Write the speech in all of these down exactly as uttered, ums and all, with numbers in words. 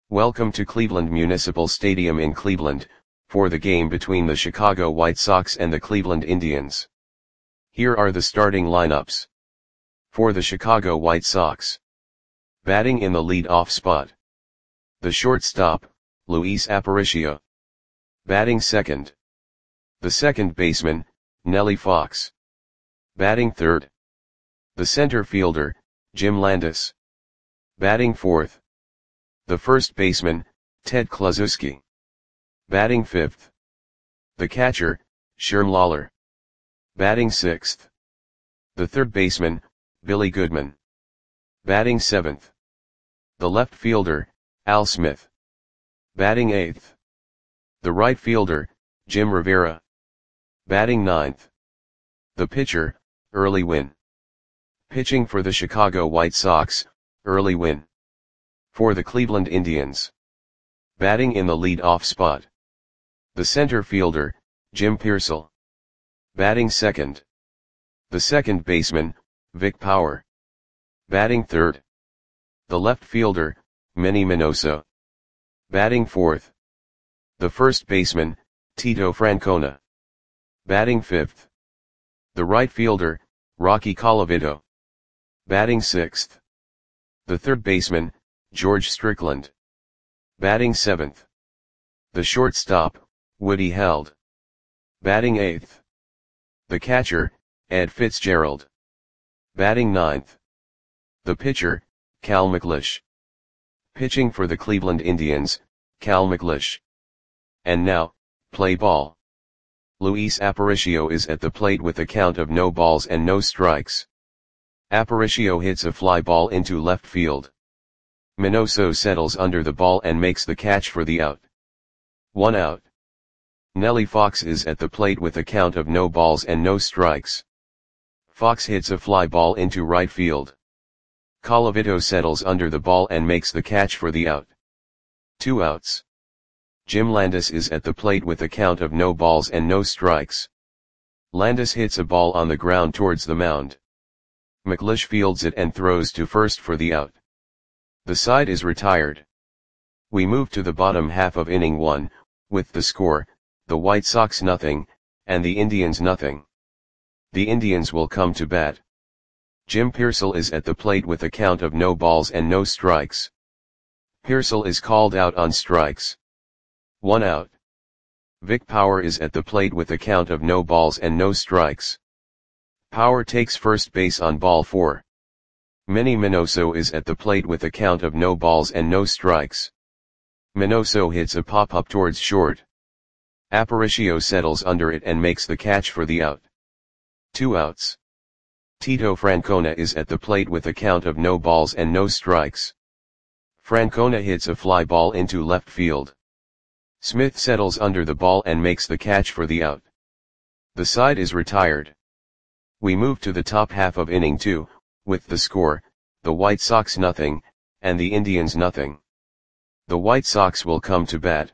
Welcome to Cleveland Municipal Stadium in Cleveland, for the game between the Chicago White Sox and the Cleveland Indians. Here are the starting lineups. For the Chicago White Sox. Batting in the lead-off spot. The shortstop, Luis Aparicio. Batting second. The second baseman, Nellie Fox. Batting third. The center fielder, Jim Landis. Batting fourth. The first baseman, Ted Kluszewski. Batting fifth. The catcher, Sherm Lawler. Batting sixth. The third baseman, Billy Goodman. Batting seventh. The left fielder, Al Smith. Batting eighth. The right fielder, Jim Rivera. Batting ninth. The pitcher, Early Wynn. Pitching for the Chicago White Sox, Early Wynn. For the Cleveland Indians. Batting in the lead-off spot. The center fielder, Jim Piersall. Batting second. The second baseman, Vic Power. Batting third. The left fielder, Manny Minoso. Batting fourth. The first baseman, Tito Francona. Batting fifth. The right fielder, Rocky Colavito. Batting sixth. The third baseman, George Strickland. Batting seventh. The shortstop, Woody Held. Batting eighth. The catcher, Ed Fitzgerald. Batting ninth. The pitcher, Cal McLeish. Pitching for the Cleveland Indians, Cal McLeish. And now, play ball. Luis Aparicio is at the plate with a count of no balls and no strikes. Aparicio hits a fly ball into left field. Minoso settles under the ball and makes the catch for the out. One out. Nellie Fox is at the plate with a count of no balls and no strikes. Fox hits a fly ball into right field. Colavito settles under the ball and makes the catch for the out. Two outs. Jim Landis is at the plate with a count of no balls and no strikes. Landis hits a ball on the ground towards the mound. McLeish fields it and throws to first for the out. The side is retired. We move to the bottom half of inning one, with the score, the White Sox nothing, and the Indians nothing. The Indians will come to bat. Jim Piersall is at the plate with a count of no balls and no strikes. Piersall is called out on strikes. One out. Vic Power is at the plate with a count of no balls and no strikes. Power takes first base on ball four. Manny Minoso is at the plate with a count of no balls and no strikes. Minoso hits a pop-up towards short. Aparicio settles under it and makes the catch for the out. Two outs. Tito Francona is at the plate with a count of no balls and no strikes. Francona hits a fly ball into left field. Smith settles under the ball and makes the catch for the out. The side is retired. We move to the top half of inning two, with the score, the White Sox nothing, and the Indians nothing. The White Sox will come to bat.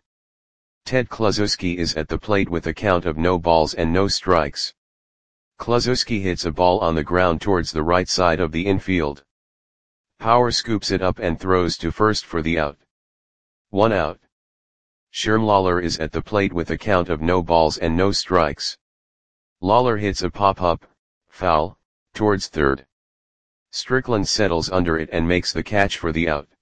Ted Kluszewski is at the plate with a count of no balls and no strikes. Kluszewski hits a ball on the ground towards the right side of the infield. Power scoops it up and throws to first for the out. One out. Sherm Lawler is at the plate with a count of no balls and no strikes. Lawler hits a pop-up, foul, towards third. Strickland settles under it and makes the catch for the out.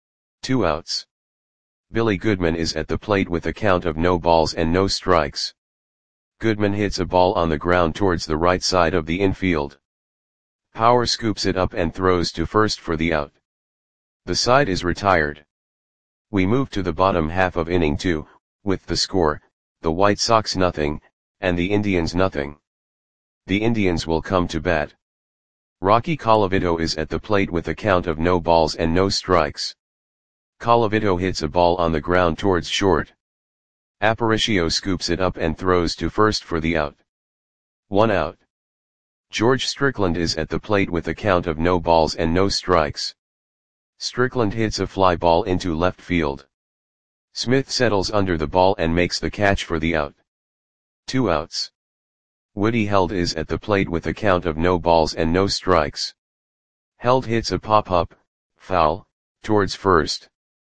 Two outs. Billy Goodman is at the plate with a count of no balls and no strikes. Goodman hits a ball on the ground towards the right side of the infield. Power scoops it up and throws to first for the out. The side is retired. We move to the bottom half of inning two, with the score, the White Sox nothing, and the Indians nothing. The Indians will come to bat. Rocky Colavito is at the plate with a count of no balls and no strikes. Colavito hits a ball on the ground towards short. Aparicio scoops it up and throws to first for the out. One out. George Strickland is at the plate with a count of no balls and no strikes. Strickland hits a fly ball into left field. Smith settles under the ball and makes the catch for the out. Two outs. Woody Held is at the plate with a count of no balls and no strikes. Held hits a pop-up, foul, towards first.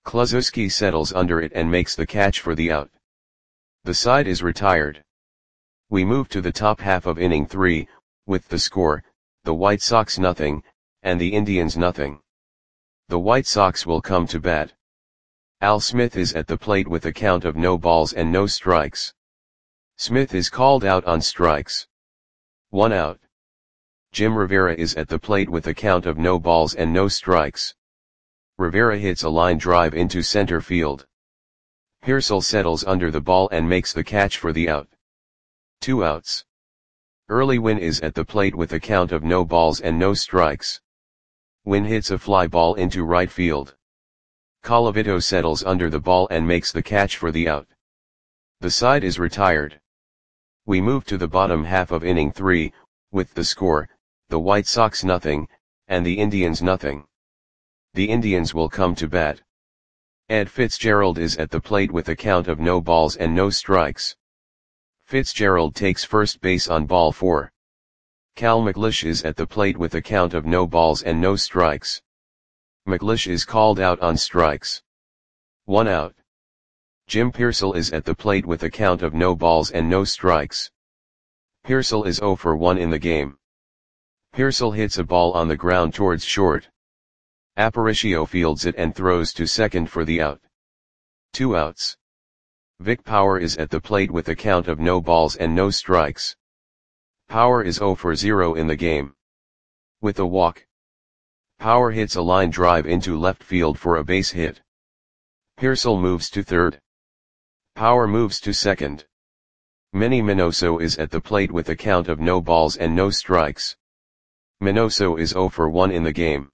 Kluszewski settles under it and makes the catch for the out. The side is retired. We move to the top half of inning three, with the score, the White Sox nothing, and the Indians nothing. The White Sox will come to bat. Al Smith is at the plate with a count of no balls and no strikes. Smith is called out on strikes. One out. Jim Rivera is at the plate with a count of no balls and no strikes. Rivera hits a line drive into center field. Pearsall settles under the ball and makes the catch for the out. Two outs. Early Wynn is at the plate with a count of no balls and no strikes. Wynn hits a fly ball into right field. Colavito settles under the ball and makes the catch for the out. The side is retired. We move to the bottom half of inning three, with the score, the White Sox nothing, and the Indians nothing. The Indians will come to bat. Ed Fitzgerald is at the plate with a count of no balls and no strikes. Fitzgerald takes first base on ball four. Cal McLeish is at the plate with a count of no balls and no strikes. McLeish is called out on strikes. One out. Jim Pearsall is at the plate with a count of no balls and no strikes. Pearsall is zero for one in the game. Pearsall hits a ball on the ground towards short. Aparicio fields it and throws to second for the out. Two outs. Vic Power is at the plate with a count of no balls and no strikes. Power is zero for zero in the game. With a walk. Power hits a line drive into left field for a base hit. Pearsall moves to third. Power moves to second. Manny Minoso is at the plate with a count of no balls and no strikes. Minoso is zero for one in the game.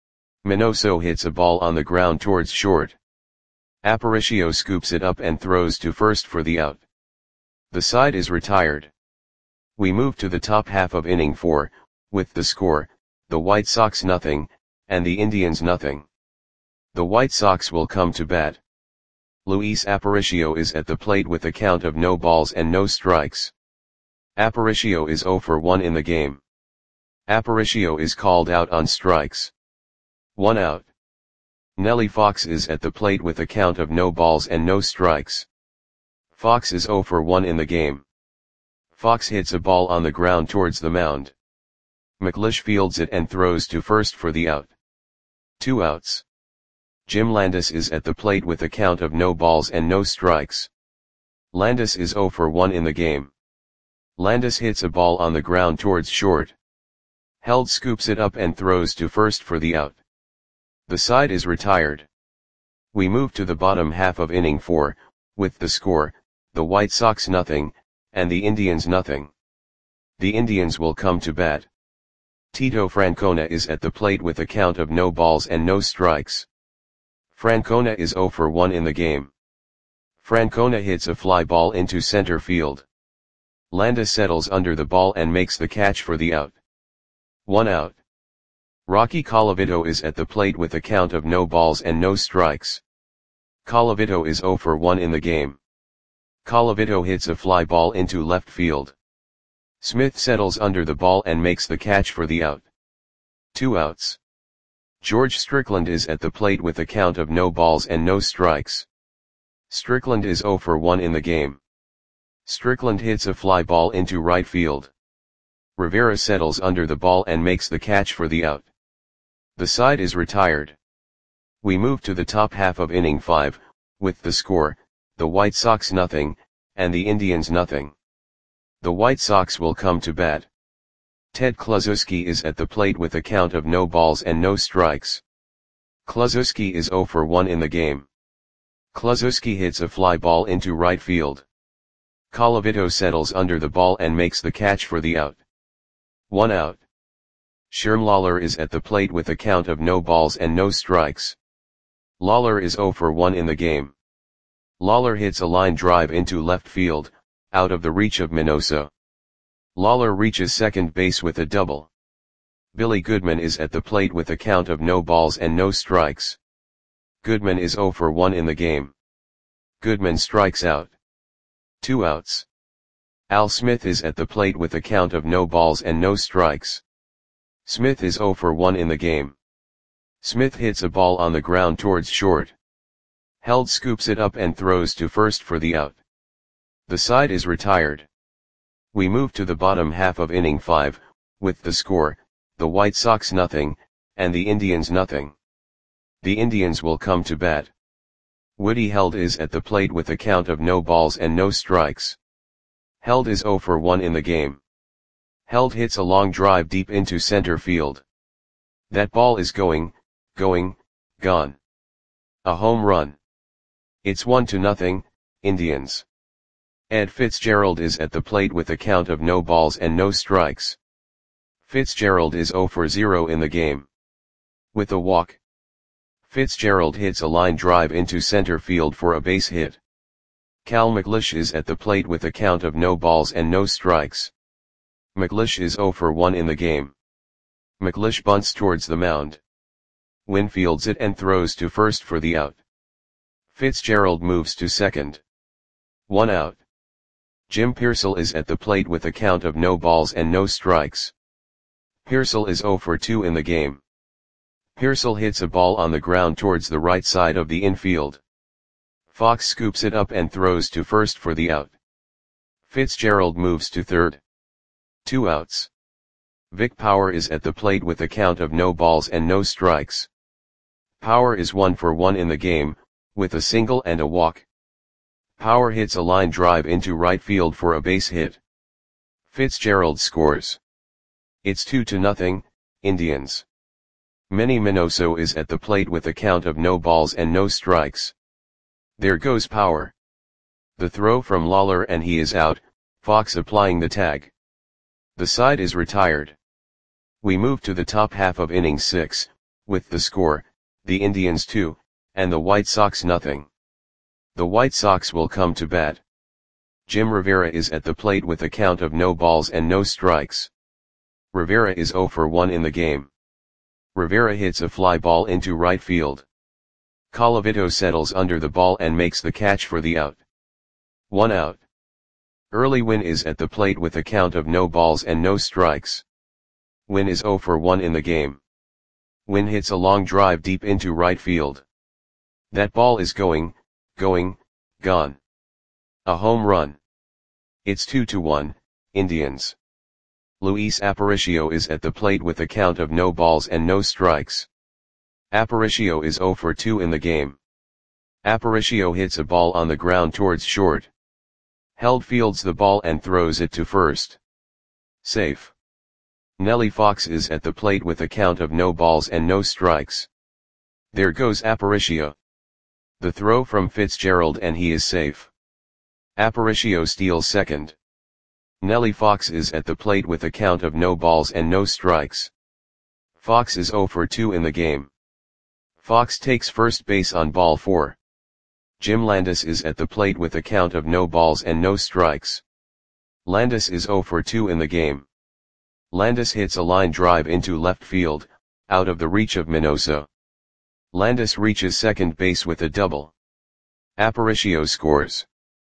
Minoso hits a ball on the ground towards short. Aparicio scoops it up and throws to first for the out. The side is retired. We move to the top half of inning four, with the score, the White Sox nothing, and the Indians nothing. The White Sox will come to bat. Luis Aparicio is at the plate with a count of no balls and no strikes. Aparicio is zero for one in the game. Aparicio is called out on strikes. One out. Nellie Fox is at the plate with a count of no balls and no strikes. Fox is zero for one in the game. Fox hits a ball on the ground towards the mound. McLeish fields it and throws to first for the out. Two outs. Jim Landis is at the plate with a count of no balls and no strikes. Landis is zero for one in the game. Landis hits a ball on the ground towards short. Held scoops it up and throws to first for the out. The side is retired. We move to the bottom half of inning four, with the score, the White Sox nothing, and the Indians nothing. The Indians will come to bat. Tito Francona is at the plate with a count of no balls and no strikes. Francona is zero for one in the game. Francona hits a fly ball into center field. Landis settles under the ball and makes the catch for the out. One out. Rocky Colavito is at the plate with a count of no balls and no strikes. Colavito is zero for one in the game. Colavito hits a fly ball into left field. Smith settles under the ball and makes the catch for the out. Two outs. George Strickland is at the plate with a count of no balls and no strikes. Strickland is zero for one in the game. Strickland hits a fly ball into right field. Rivera settles under the ball and makes the catch for the out. The side is retired. We move to the top half of inning five, with the score, the White Sox nothing, and the Indians nothing. The White Sox will come to bat. Ted Kluszewski is at the plate with a count of no balls and no strikes. Kluszewski is zero for one in the game. Kluszewski hits a fly ball into right field. Colavito settles under the ball and makes the catch for the out. One out. Sherm Lawler is at the plate with a count of no balls and no strikes. Lawler is zero for one in the game. Lawler hits a line drive into left field, out of the reach of Minoso. Lawler reaches second base with a double. Billy Goodman is at the plate with a count of no balls and no strikes. Goodman is zero for one in the game. Goodman strikes out. Two outs. Al Smith is at the plate with a count of no balls and no strikes. Smith is zero for one in the game. Smith hits a ball on the ground towards short. Held scoops it up and throws to first for the out. The side is retired. We move to the bottom half of inning five, with the score, the White Sox nothing, and the Indians nothing. The Indians will come to bat. Woody Held is at the plate with a count of no balls and no strikes. Held is oh for one in the game. Held hits a long drive deep into center field. That ball is going, going, gone. A home run. It's one to nothing, Indians. Ed Fitzgerald is at the plate with a count of no balls and no strikes. Fitzgerald is oh for zero in the game. With a walk, Fitzgerald hits a line drive into center field for a base hit. Cal McLeish is at the plate with a count of no balls and no strikes. McLeish is oh for one in the game. McLeish bunts towards the mound. Wynn fields it and throws to first for the out. Fitzgerald moves to second. One out. Jim Piersall is at the plate with a count of no balls and no strikes. Piersall is oh for two in the game. Piersall hits a ball on the ground towards the right side of the infield. Fox scoops it up and throws to first for the out. Fitzgerald moves to third. Two outs. Vic Power is at the plate with a count of no balls and no strikes. Power is one for one in the game, with a single and a walk. Power hits a line drive into right field for a base hit. Fitzgerald scores. It's two to nothing, Indians. Manny Minoso is at the plate with a count of no balls and no strikes. There goes Power. The throw from Lawler and he is out, Fox applying the tag. The side is retired. We move to the top half of inning six, with the score, the Indians two, and the White Sox nothing. The White Sox will come to bat. Jim Rivera is at the plate with a count of no balls and no strikes. Rivera is oh for one in the game. Rivera hits a fly ball into right field. Colavito settles under the ball and makes the catch for the out. One out. Early Wynn is at the plate with a count of no balls and no strikes. Wynn is oh for one in the game. Wynn hits a long drive deep into right field. That ball is going, going, gone. A home run. It's two to one, Indians. Luis Aparicio is at the plate with a count of no balls and no strikes. Aparicio is oh for two in the game. Aparicio hits a ball on the ground towards short. Held fields the ball and throws it to first. Safe. Nellie Fox is at the plate with a count of no balls and no strikes. There goes Aparicio. The throw from Fitzgerald and he is safe. Aparicio steals second. Nellie Fox is at the plate with a count of no balls and no strikes. Fox is oh for two in the game. Fox takes first base on ball four. Jim Landis is at the plate with a count of no balls and no strikes. Landis is oh for two in the game. Landis hits a line drive into left field, out of the reach of Minoso. Landis reaches second base with a double. Aparicio scores.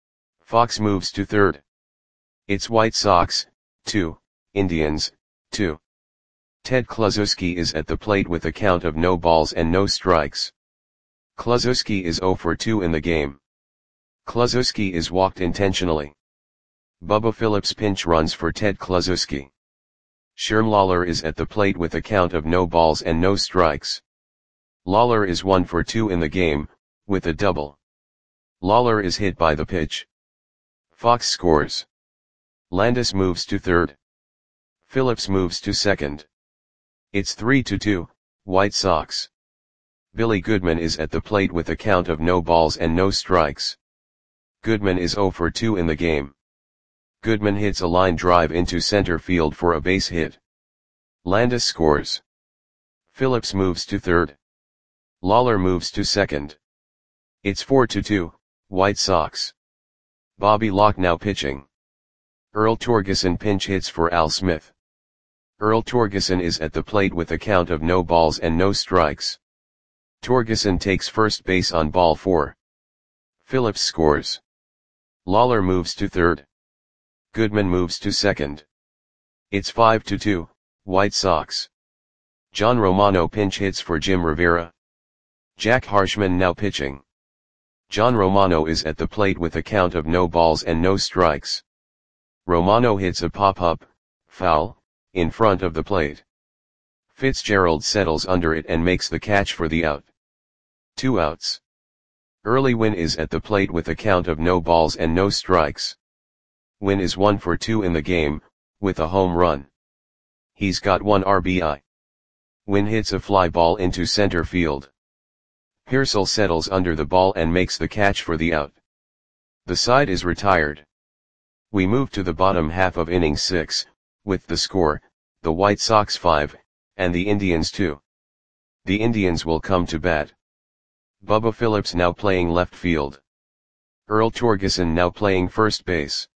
Fox moves to third. It's White Sox, two, Indians, two. Ted Kluszewski is at the plate with a count of no balls and no strikes. Kluszewski is oh for two in the game. Kluszewski is walked intentionally. Bubba Phillips pinch runs for Ted Kluszewski. Sherm Lawler is at the plate with a count of no balls and no strikes. Lawler is one for two in the game, with a double. Lawler is hit by the pitch. Fox scores. Landis moves to third. Phillips moves to second. It's three to two, White Sox. Billy Goodman is at the plate with a count of no balls and no strikes. Goodman is oh for two in the game. Goodman hits a line drive into center field for a base hit. Landis scores. Phillips moves to third. Lawler moves to second. It's four to two, White Sox. Bobby Locke now pitching. Earl Torgeson pinch hits for Al Smith. Earl Torgeson is at the plate with a count of no balls and no strikes. Torgeson takes first base on ball four. Phillips scores. Lawler moves to third. Goodman moves to second. It's five to two, White Sox. John Romano pinch hits for Jim Rivera. Jack Harshman now pitching. John Romano is at the plate with a count of no balls and no strikes. Romano hits a pop-up, foul, in front of the plate. Fitzgerald settles under it and makes the catch for the out. Two outs. Early Wynn is at the plate with a count of no balls and no strikes. Wynn is one for two in the game, with a home run. He's got one R B I. Wynn hits a fly ball into center field. Pearsall settles under the ball and makes the catch for the out. The side is retired. We move to the bottom half of inning six, with the score, the White Sox five, and the Indians two. The Indians will come to bat. Bubba Phillips now playing left field. Earl Torgeson now playing first base.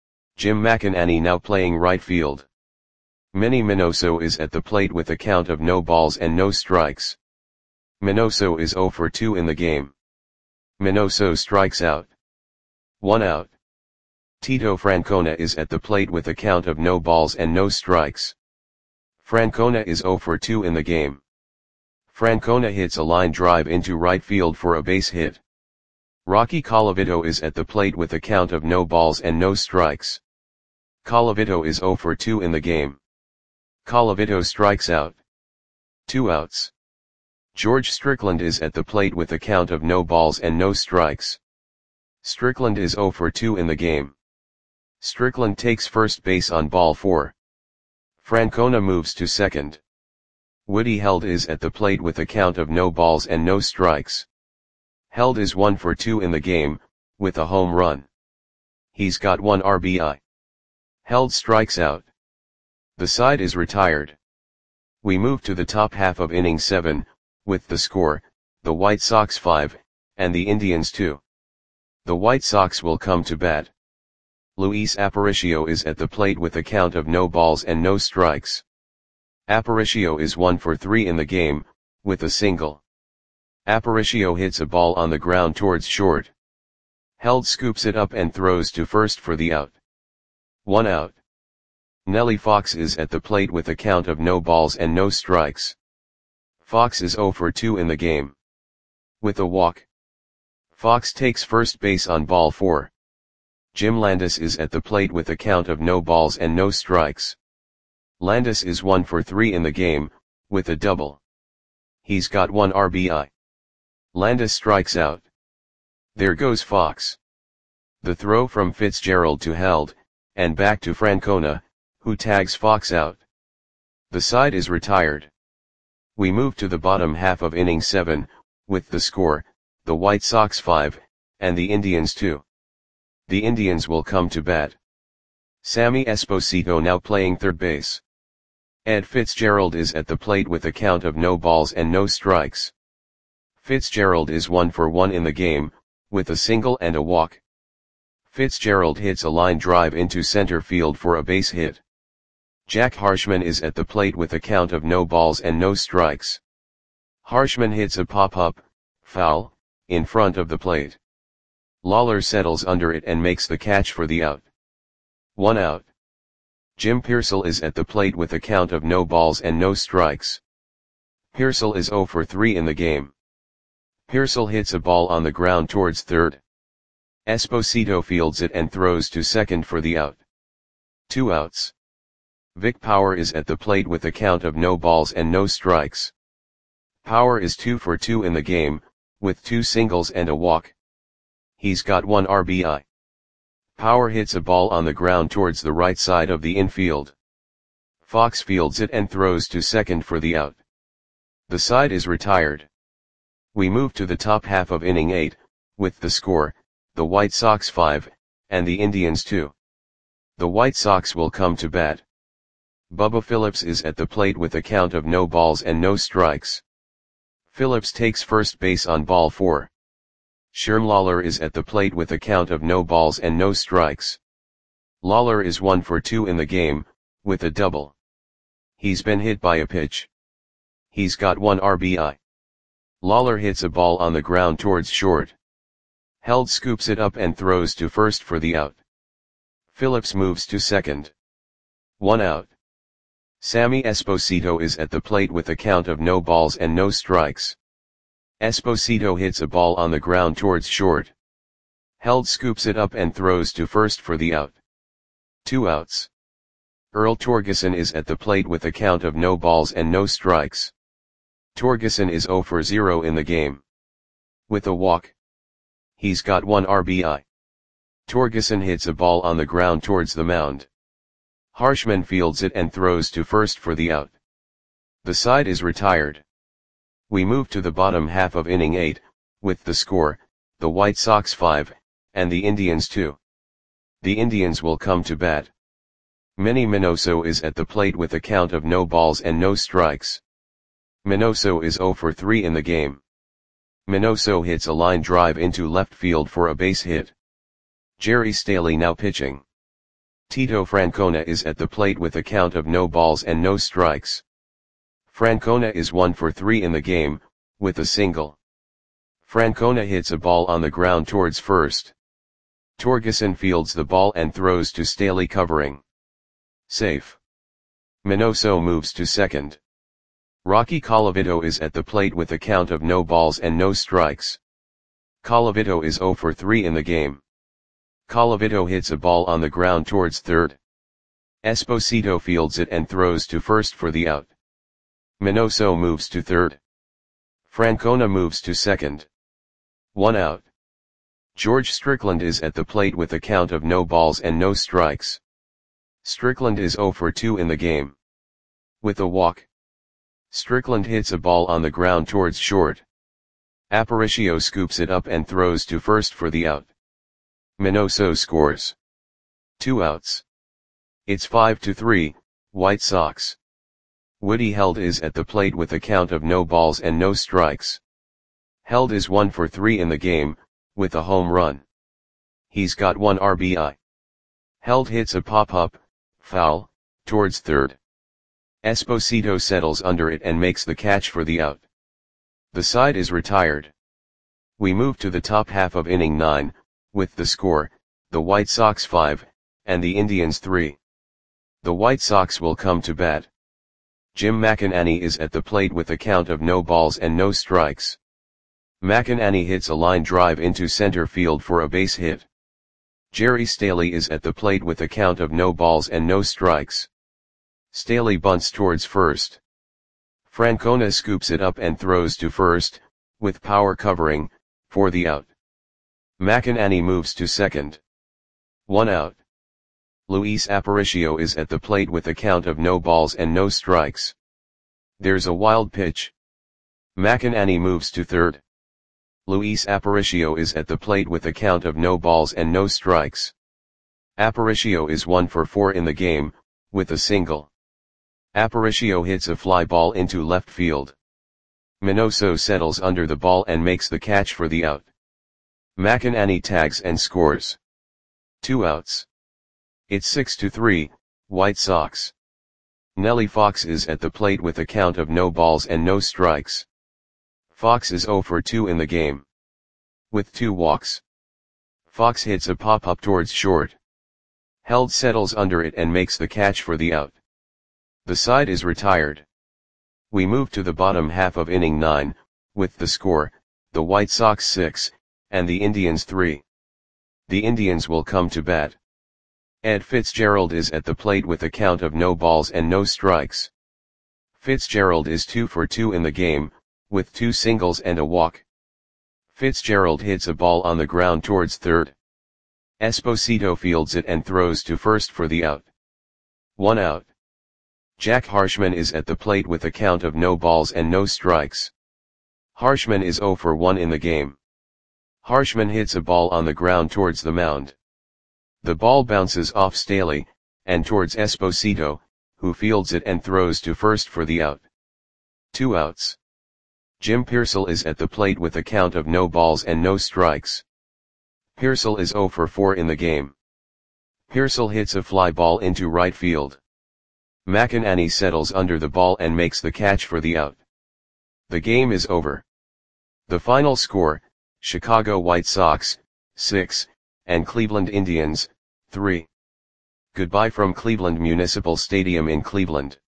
Jim McInerney now playing right field. Manny Minoso is at the plate with a count of no balls and no strikes. Minoso is zero for two in the game. Minoso strikes out. One out. Tito Francona is at the plate with a count of no balls and no strikes. Francona is zero for two in the game. Francona hits a line drive into right field for a base hit. Rocky Colavito is at the plate with a count of no balls and no strikes. Colavito is zero for two in the game. Colavito strikes out. Two outs. George Strickland is at the plate with a count of no balls and no strikes. Strickland is zero for two in the game. Strickland takes first base on ball four. Francona moves to second. Woody Held is at the plate with a count of no balls and no strikes. Held is one for two in the game, with a home run. He's got one R B I. Held strikes out. The side is retired. We move to the top half of inning seven, with the score, the White Sox five, and the Indians two. The White Sox will come to bat. Luis Aparicio is at the plate with a count of no balls and no strikes. Aparicio is one for three in the game, with a single. Aparicio hits a ball on the ground towards short. Held scoops it up and throws to first for the out. One out. Nellie Fox is at the plate with a count of no balls and no strikes. Fox is zero for two in the game. With a walk. Fox takes first base on ball four. Jim Landis is at the plate with a count of no balls and no strikes. Landis is one for three in the game, with a double. He's got one R B I. Landis strikes out. There goes Fox. The throw from Fitzgerald to Held, and back to Francona, who tags Fox out. The side is retired. We move to the bottom half of inning seven, with the score, the White Sox five, and the Indians two. The Indians will come to bat. Sammy Esposito now playing third base. Ed Fitzgerald is at the plate with a count of no balls and no strikes. Fitzgerald is one for one in the game, with a single and a walk. Fitzgerald hits a line drive into center field for a base hit. Jack Harshman is at the plate with a count of no balls and no strikes. Harshman hits a pop-up, foul, in front of the plate. Lawler settles under it and makes the catch for the out. One out. Jim Pearsall is at the plate with a count of no balls and no strikes. Pearsall is zero for three in the game. Pearsall hits a ball on the ground towards third. Esposito fields it and throws to second for the out. Two outs. Vic Power is at the plate with a count of no balls and no strikes. Power is two for two in the game, with two singles and a walk. He's got one R B I. Power hits a ball on the ground towards the right side of the infield. Fox fields it and throws to second for the out. The side is retired. We move to the top half of inning eight, with the score, the White Sox five, and the Indians two. The White Sox will come to bat. Bubba Phillips is at the plate with a count of no balls and no strikes. Phillips takes first base on ball four. Sherm Lawler is at the plate with a count of no balls and no strikes. Lawler is one for two in the game, with a double. He's been hit by a pitch. He's got one R B I. Lawler hits a ball on the ground towards short. Held scoops it up and throws to first for the out. Phillips moves to second. One out. Sammy Esposito is at the plate with a count of no balls and no strikes. Esposito hits a ball on the ground towards short. Held scoops it up and throws to first for the out. Two outs. Earl Torgeson is at the plate with a count of no balls and no strikes. Torgeson is zero for zero in the game. With a walk. He's got one R B I. Torgeson hits a ball on the ground towards the mound. Harshman fields it and throws to first for the out. The side is retired. We move to the bottom half of inning eight, with the score, the White Sox five, and the Indians two. The Indians will come to bat. Manny Minoso is at the plate with a count of no balls and no strikes. Minoso is zero for three in the game. Minoso hits a line drive into left field for a base hit. Jerry Staley now pitching. Tito Francona is at the plate with a count of no balls and no strikes. Francona is one for three in the game, with a single. Francona hits a ball on the ground towards first. Torgeson fields the ball and throws to Staley covering. Safe. Minoso moves to second. Rocky Colavito is at the plate with a count of no balls and no strikes. Colavito is zero for three in the game. Colavito hits a ball on the ground towards third. Esposito fields it and throws to first for the out. Minoso moves to third. Francona moves to second. One out. George Strickland is at the plate with a count of no balls and no strikes. Strickland is zero for two in the game. With a walk. Strickland hits a ball on the ground towards short. Aparicio scoops it up and throws to first for the out. Minoso scores. Two outs. It's five to three, White Sox. Woody Held is at the plate with a count of no balls and no strikes. Held is one for three in the game, with a home run. He's got one R B I. Held hits a pop-up, foul, towards third. Esposito settles under it and makes the catch for the out. The side is retired. We move to the top half of inning nine, with the score, the White Sox five, and the Indians three. The White Sox will come to bat. Jim McInerney is at the plate with a count of no balls and no strikes. McInerney hits a line drive into center field for a base hit. Jerry Staley is at the plate with a count of no balls and no strikes. Staley bunts towards first. Francona scoops it up and throws to first, with power covering, for the out. McInerney moves to second. One out. Luis Aparicio is at the plate with a count of no balls and no strikes. There's a wild pitch. McInerney moves to third. Luis Aparicio is at the plate with a count of no balls and no strikes. Aparicio is one for four in the game, with a single. Aparicio hits a fly ball into left field. Minoso settles under the ball and makes the catch for the out. McInerney tags and scores. Two outs. It's six to three, White Sox. Nellie Fox is at the plate with a count of no balls and no strikes. Fox is zero for two in the game. With two walks. Fox hits a pop-up towards short. Held settles under it and makes the catch for the out. The side is retired. We move to the bottom half of inning nine, with the score, the White Sox six, and the Indians three. The Indians will come to bat. Ed Fitzgerald is at the plate with a count of no balls and no strikes. Fitzgerald is two for two in the game, with two singles and a walk. Fitzgerald hits a ball on the ground towards third. Esposito fields it and throws to first for the out. One out. Jack Harshman is at the plate with a count of no balls and no strikes. Harshman is zero for one in the game. Harshman hits a ball on the ground towards the mound. The ball bounces off Staley, and towards Esposito, who fields it and throws to first for the out. Two outs. Jim Piersall is at the plate with a count of no balls and no strikes. Piersall is zero for four in the game. Piersall hits a fly ball into right field. McInerney settles under the ball and makes the catch for the out. The game is over. The final score, Chicago White Sox, six, and Cleveland Indians, three. Goodbye from Cleveland Municipal Stadium in Cleveland.